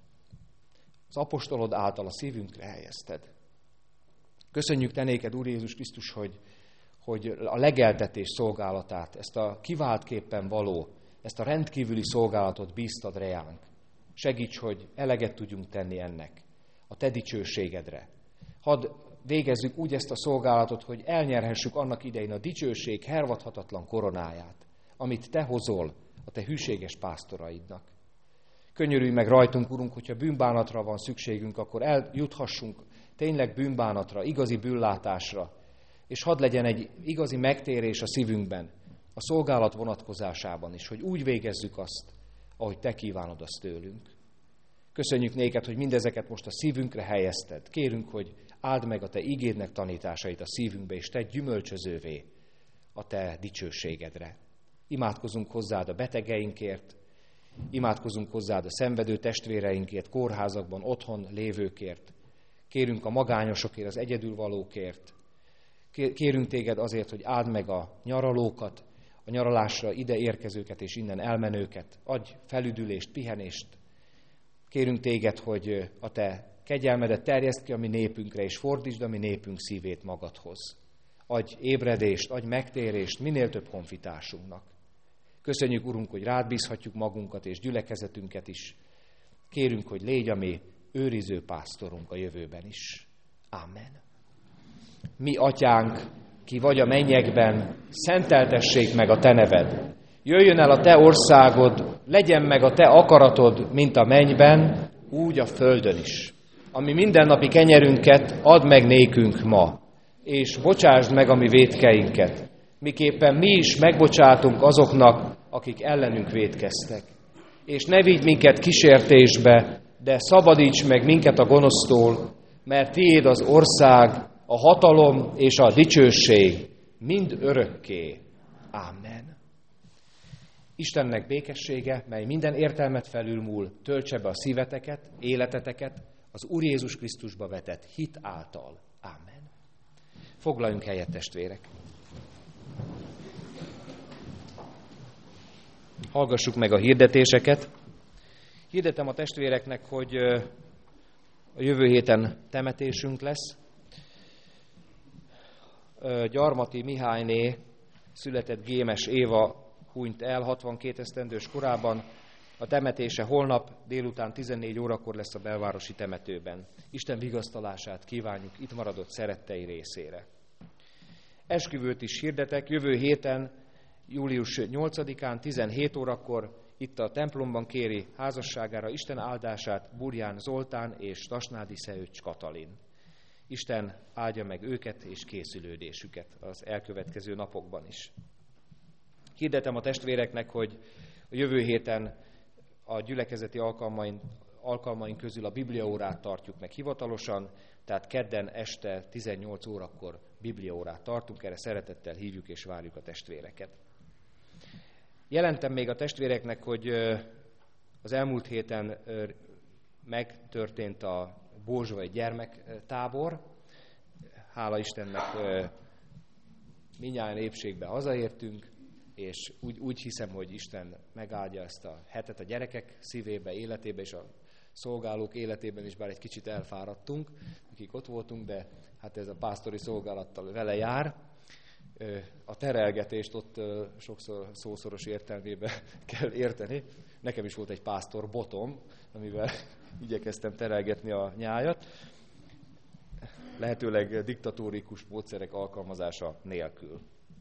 az apostolod által a szívünkre helyezted. Köszönjük Te néked, Úr Jézus Krisztus, hogy, hogy a legeltetés szolgálatát, ezt a kiváltképpen való, ezt a rendkívüli szolgálatot bíztad reánk. Segíts, hogy eleget tudjunk tenni ennek, a Te dicsőségedre. Hadd végezzük úgy ezt a szolgálatot, hogy elnyerhessük annak idején a dicsőség hervadhatatlan koronáját, amit Te hozol a Te hűséges pásztoraidnak. Könyörülj meg rajtunk, Urunk, hogyha bűnbánatra van szükségünk, akkor eljuthassunk tényleg bűnbánatra, igazi bűnlátásra, és hadd legyen egy igazi megtérés a szívünkben, a szolgálat vonatkozásában is, hogy úgy végezzük azt, ahogy Te kívánod azt tőlünk. Köszönjük néked, hogy mindezeket most a szívünkre helyezted. Kérünk, hogy áld meg a Te igédnek tanításait a szívünkbe, és tedd gyümölcsözővé a Te dicsőségedre. Imádkozunk hozzád a betegeinkért, imádkozunk hozzád a szenvedő testvéreinkért, kórházakban, otthon lévőkért. Kérünk a magányosokért, az egyedülvalókért. Kérünk téged azért, hogy áld meg a nyaralókat, a nyaralásra ide érkezőket és innen elmenőket. Adj felüdülést, pihenést. Kérünk téged, hogy a Te kegyelmedet terjeszd ki a mi népünkre, és fordítsd a mi népünk szívét magadhoz. Adj ébredést, adj megtérést minél több honfitársunknak. Köszönjük, Urunk, hogy rád bízhatjuk magunkat és gyülekezetünket is. Kérünk, hogy légy a mi őriző pásztorunk a jövőben is. Amen. Mi, Atyánk, ki vagy a mennyekben, szenteltessék meg a Te neved. Jöjjön el a Te országod, legyen meg a Te akaratod, mint a mennyben, úgy a földön is. Ami mindennapi kenyerünket add meg nékünk ma, és bocsásd meg a mi vétkeinket, miképpen mi is megbocsátunk azoknak, akik ellenünk vétkeztek. És ne vigy minket kísértésbe, de szabadíts meg minket a gonosztól, mert tiéd az ország, a hatalom és a dicsőség mind örökké. Amen. Istennek békessége, mely minden értelmet felülmúl, töltse be a szíveteket, életeteket az Úr Jézus Krisztusba vetett hit által. Amen. Foglaljunk helyet, testvérek. Hallgassuk meg a hirdetéseket. Hirdetem a testvéreknek, hogy a jövő héten temetésünk lesz. Gyarmati Mihályné született Gémes Éva hunyt el hatvankét esztendős korában. A temetése holnap délután tizennégy órakor lesz a belvárosi temetőben. Isten vigasztalását kívánjuk itt maradott szerettei részére. Esküvőt is hirdetek, jövő héten, július nyolcadikán tizenhét órakor itt a templomban kéri házasságára Isten áldását Burján Zoltán és Tasnádi Szeőcs Katalin. Isten áldja meg őket és készülődésüket az elkövetkező napokban is. Hirdetem a testvéreknek, hogy a jövő héten a gyülekezeti alkalmaink, alkalmaink közül a bibliaórát tartjuk meg hivatalosan, tehát kedden este tizennyolc órakor bibliaórát tartunk, erre szeretettel hívjuk és várjuk a testvéreket. Jelentem még a testvéreknek, hogy az elmúlt héten megtörtént a Bózsvai gyermektábor. Hála Istennek mindnyájan épségben hazaértünk, és úgy, úgy hiszem, hogy Isten megáldja ezt a hetet a gyerekek szívébe, életébe, és a szolgálók életében is, bár egy kicsit elfáradtunk, akik ott voltunk, de hát ez a pásztori szolgálattal vele jár. A terelgetést ott sokszor szószoros értelmében kell érteni. Nekem is volt egy pásztor botom, amivel igyekeztem terelgetni a nyájat, lehetőleg diktatórikus módszerek alkalmazása nélkül.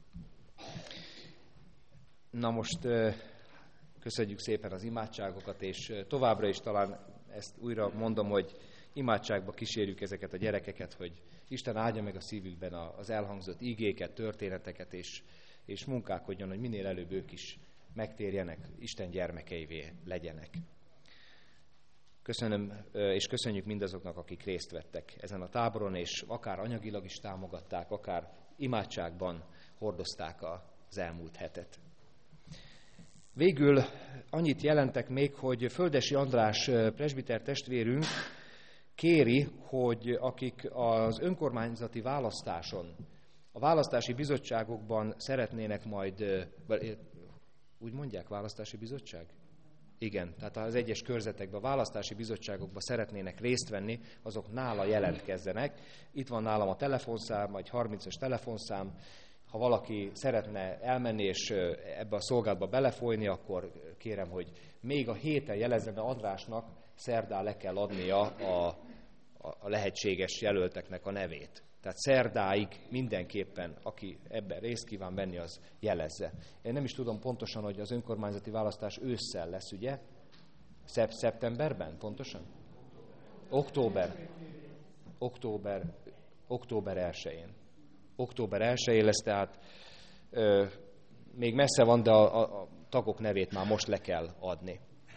Na most köszönjük szépen az imádságokat, és továbbra is talán ezt újra mondom, hogy imádságba kísérjük ezeket a gyerekeket, hogy Isten áldja meg a szívükben az elhangzott igéket, történeteket, és, és munkálkodjon, hogy minél előbb ők is megtérjenek, Isten gyermekeivé legyenek. Köszönöm, és köszönjük mindazoknak, akik részt vettek ezen a táboron, és akár anyagilag is támogatták, akár imádságban hordozták az elmúlt hetet. Végül annyit jelentek még, hogy Földesi András presbiter testvérünk kéri, hogy akik az önkormányzati választáson, a választási bizottságokban szeretnének majd, úgy mondják, választási bizottság? Igen, tehát az egyes körzetekben, a választási bizottságokban szeretnének részt venni, azok nála jelentkezzenek. Itt van nálam a telefonszám, vagy harmincas telefonszám. Ha valaki szeretne elmenni és ebbe a szolgálatba belefolyni, akkor kérem, hogy még a héten jelezzen, mert Andrásnak szerdán le kell adnia a, a lehetséges jelölteknek a nevét. Tehát szerdáig mindenképpen, aki ebben részt kíván venni, az jelezze. Én nem is tudom pontosan, hogy az önkormányzati választás ősszel lesz, ugye? Szep- szeptemberben pontosan? Október. Október. Október elsején. Október elsején lesz, tehát ö, még messze van, de a, a, a tagok nevét már most le kell adni.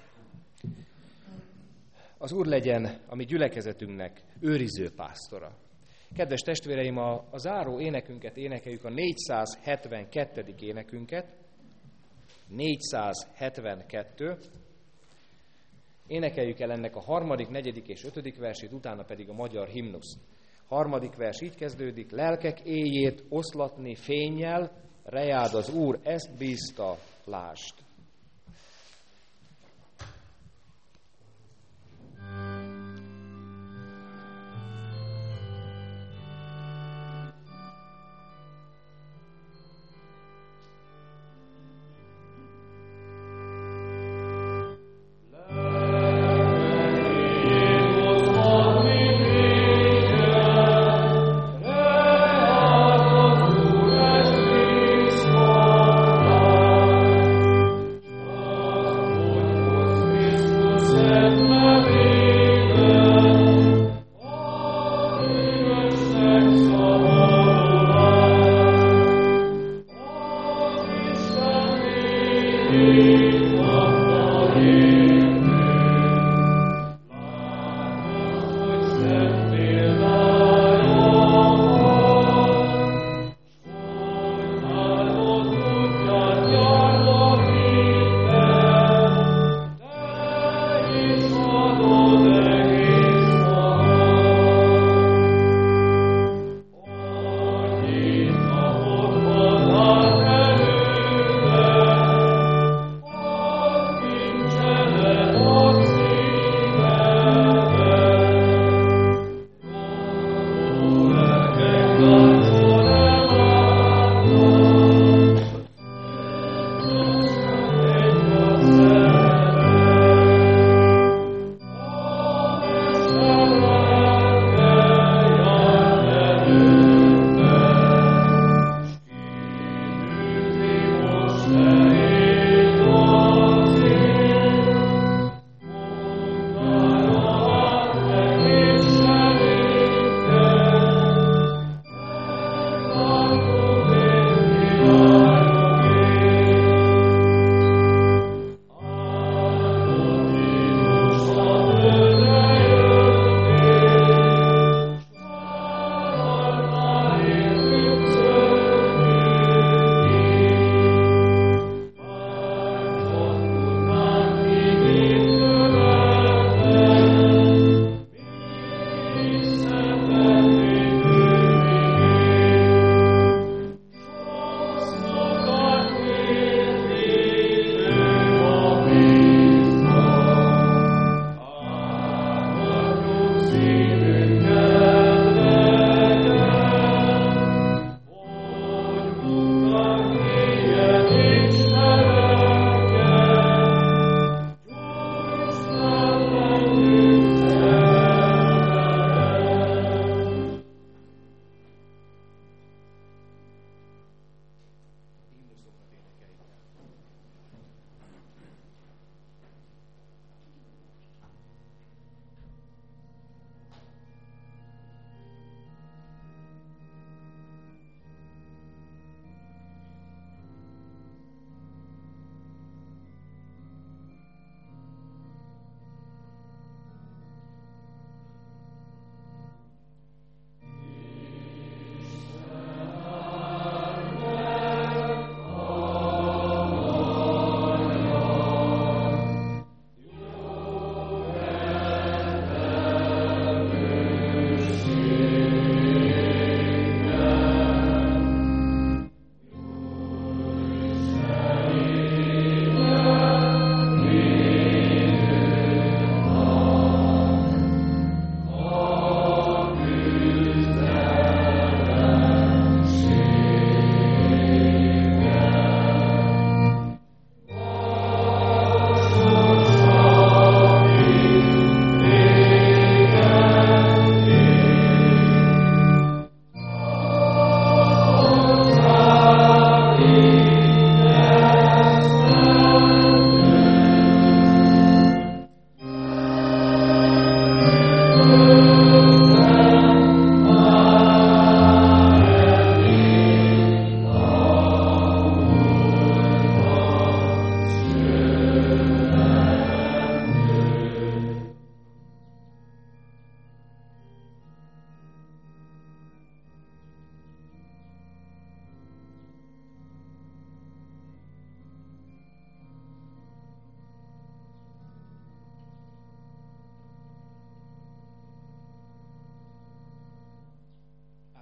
Az Úr legyen a mi gyülekezetünknek őriző pásztora. Kedves testvéreim, a, a záró énekünket énekeljük, a négyszázhetvenkettedik énekünket. négyszázhetvenkettő. Énekeljük el ennek a harmadik, negyedik és ötödik versét, utána pedig a magyar himnusz. Harmadik vers így kezdődik: lelkek éjjét oszlatni fénnyel, rejád az Úr, ezt bízta, lásd.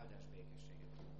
áldás békességet.